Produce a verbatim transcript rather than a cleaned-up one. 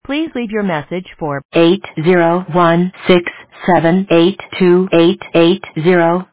Please leave your message for eight zero one six seven eight two eight eight zero.